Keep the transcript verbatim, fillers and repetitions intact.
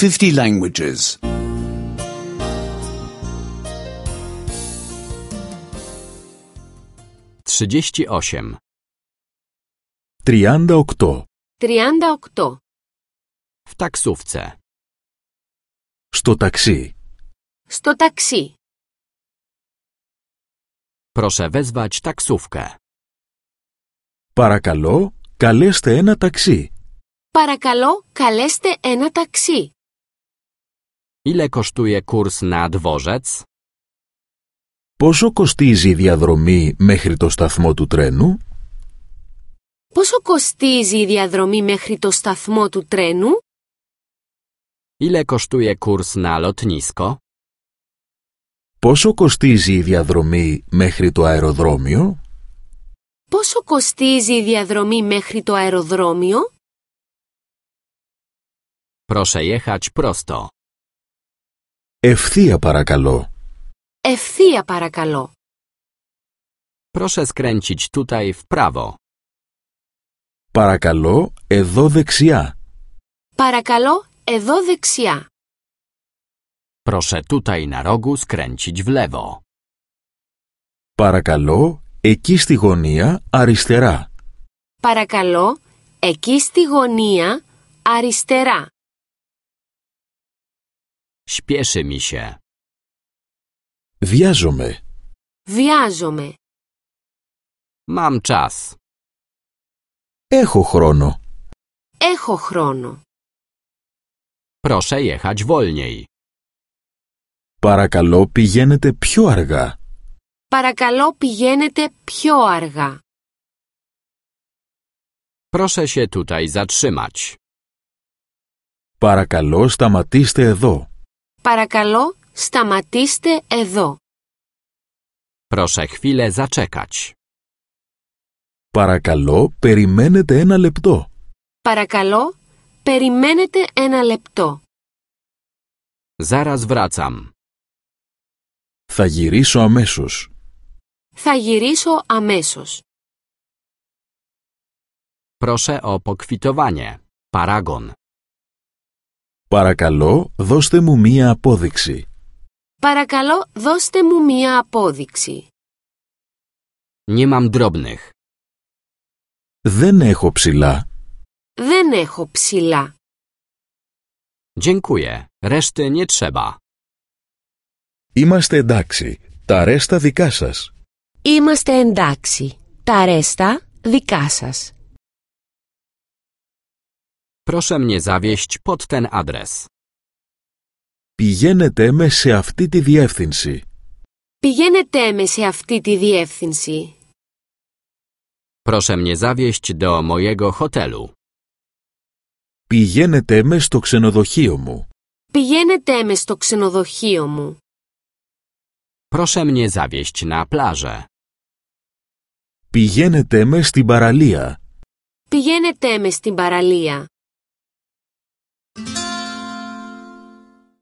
fifty languages. trzydzieści osiem. τριάντα οκτώ. τριάντα οκτώ. W taksówce. Στο ταξί. Στο ταξί. Proszę wezwać taksówkę. Παρακαλώ, καλέστε ένα ταξί. Παρακαλώ, καλέστε ένα ταξί. Ile kosztuje kurs na dworzec? Πόσο κοστίζει η διαδρομή μέχρι το σταθμό του τρένου? Πόσο κοστίζει η διαδρομή μέχρι το σταθμό του τρένου? Ile kosztuje kurs na lotnisko? Πόσο κοστίζει η διαδρομή μέχρι το αεροδρόμιο? Πόσο κοστίζει η διαδρομή μέχρι το αεροδρόμιο? Proszę jechać prosto. Ευθεία παρακαλώ. Ευθεία παρακαλώ. Proszę skręcić tutaj w prawo. Παρακαλώ, εδώ δεξιά. Παρακαλώ, εδώ δεξιά. Proszę tutaj na rogu skręcić w lewo. Παρακαλώ, εκεί στη γωνία αριστερά. Παρακαλώ, εκεί στη γωνία αριστερά. Śpieszy mi się. Βιάζομαι. Βιάζομαι. Mam czas. Έχω χρόνο. Έχω χρόνο. Proszę jechać wolniej. Παρακαλώ, πηγαίνετε πιο αργά. Παρακαλώ, πηγαίνετε πιο αργά. Proszę się tutaj zatrzymać. Παρακαλώ, σταματήστε εδώ. Παρακαλώ, σταματήστε εδώ. Proszę chwilę zaczekać. Παρακαλώ, περιμένετε ένα λεπτό. Παρακαλώ, περιμένετε ένα λεπτό. Zaraz wracam. Θα γυρίσω αμέσως. Θα γυρίσω αμέσως. Proszę o pokwitowanie. Paragon. Παρακαλώ, δώστε μου μία απόδειξη. Παρακαλώ, δώστε μου μία απόδειξη. Nie mam drobnych. Δεν έχω ψηλά. Δεν έχω ψηλά. Dziękuję. Reszty nie trzeba. Είμαστε εντάξει. Τα ρέστα δικά σας. Είμαστε εντάξει. Τα ρέστα δικά σας. Proszę mnie zawieźć pod ten adres. Πηγαίνετε με σε αυτή τη διεύθυνση. Πηγαίνετε με σε αυτή τη διεύθυνση. Proszę mnie zawieźć do mojego hotelu. Πηγαίνετε με στο ξενοδοχείο μου. Πηγαίνετε με στο ξενοδοχείο μου. Proszę mnie zawieźć na plażę. Πηγαίνετε με στην παραλία. Πηγαίνετε με στην παραλία.